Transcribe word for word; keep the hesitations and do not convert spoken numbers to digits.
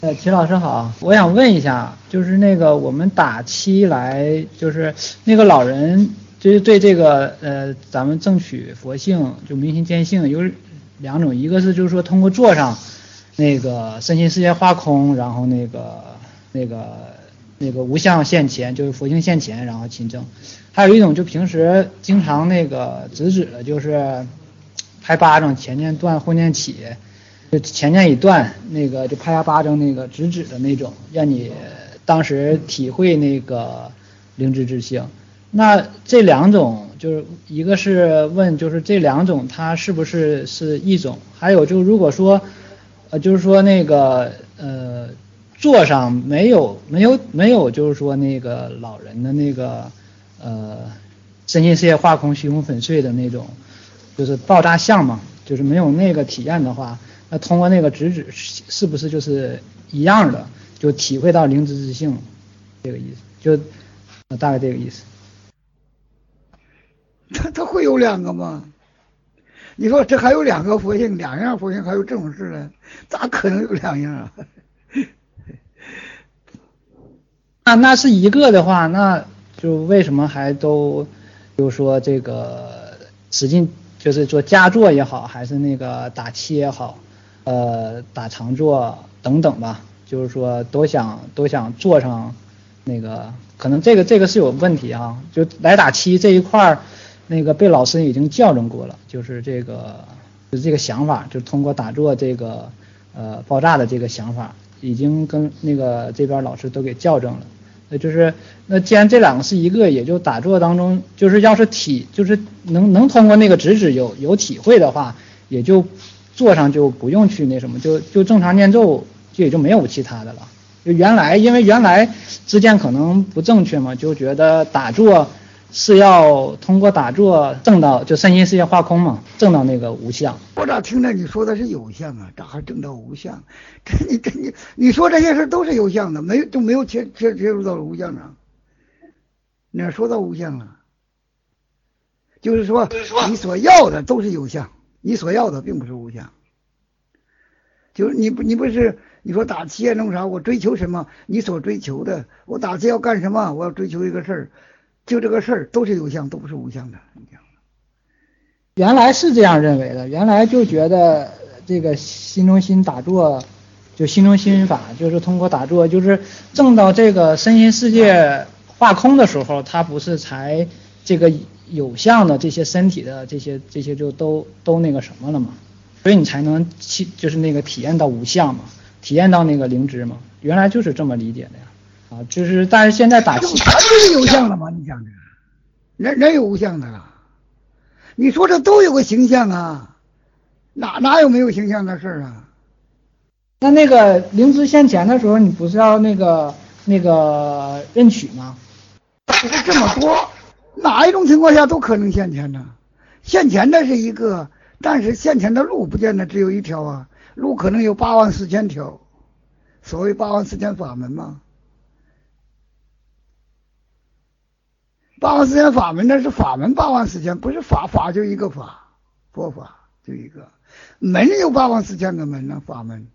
呃，齐老师好，我想问一下，就是那个我们打七来，就是那个老人，就是对这个呃，咱们正取佛性，就明心见性有两种，一个是就是说通过坐上那个身心世界化空，然后那个那个那个无相现前，就是佛性现前，然后亲证；还有一种就平时经常那个直指的，就是拍巴掌，前念断，后念起。就前念一断，那个就拍下巴掌那个直指的那种，让你当时体会那个灵知之性。那这两种就是一个是问，就是这两种它是不是是一种？还有就如果说，呃，就是说那个呃座上没有没有没有，就是说那个老人的那个呃身心世界化空虚空粉碎的那种，就是爆炸相嘛，就是没有那个体验的话。那通过那个直指是不是就是一样的，就体会到灵知之性，这个意思，就大概这个意思。 他他会有两个吗？你说这还有两个佛性，两样佛性还有这种事呢？咋可能有两样啊？ 那那是一个的话，那就为什么还都，就是说这个使劲就是做加坐也好，还是那个打七也好。呃，打长坐等等吧，就是说都想都想坐上那个，可能这个这个是有问题啊，就来打七这一块，那个被老师已经校正过了，就是这个就是这个想法，就通过打坐这个呃爆炸的这个想法，已经跟那个这边老师都给校正了。那就是那既然这两个是一个，也就打坐当中，就是要是体就是能能通过那个直指有有体会的话，也就。坐上就不用去那什么，就就正常念咒，就也就没有其他的了。就原来因为原来之间可能不正确嘛，就觉得打坐是要通过打坐证到就身心世界化空嘛，证到那个无相。 我咋听着你说的是有相啊？咋还证到无相？这你这你你说这些事都是有相的，没有就没有切切切入到无相上。哪说到无相了？就是说你所要的都是有相。你所要的并不是无相，就是你不你不是你说打七啊弄啥？我追求什么？你所追求的，我打七要干什么？我要追求一个事儿，就这个事儿都是有相，都不是无相的。 原来是这样认为的，原来就觉得这个心中心打坐，就心中心法，就是通过打坐，就是证到这个身心世界化空的时候，它不是才这个。有相的这些身体的这些这些就都都那个什么了嘛，所以你才能去就是那个体验到无相嘛，体验到那个灵知嘛，原来就是这么理解的呀，啊，就是但是现在打气，它就是有相了吗？你想着，人人有无相的了，你说这都有个形象啊，哪哪有没有形象的事啊？ 那那个灵知现前的时候，你不是要那个那个认取吗？ 不是这么多。哪一种情况下都可能现前呢？现前的是一个，但是现前的路不见得只有一条啊，路可能有八万四千条，所谓八万四千法门嘛。八万四千法门那是法门八万四千，不是法法就一个法，佛法就一个，门有八万四千个门呢，法门。